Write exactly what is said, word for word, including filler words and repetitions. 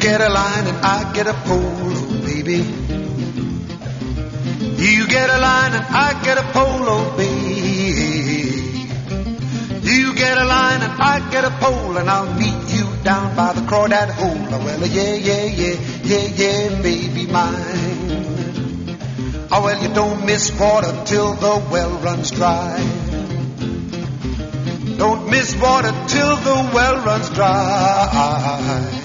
get a line and I get a pole, oh baby. You get a line and I get a pole, oh baby. You get a line and I get a pole, and I'll meet you down by the crawdad hole. Oh, well, yeah, yeah, yeah, yeah, yeah, baby mine. Oh, well, you don't miss water till the well runs dry. Don't miss water till the well runs dry.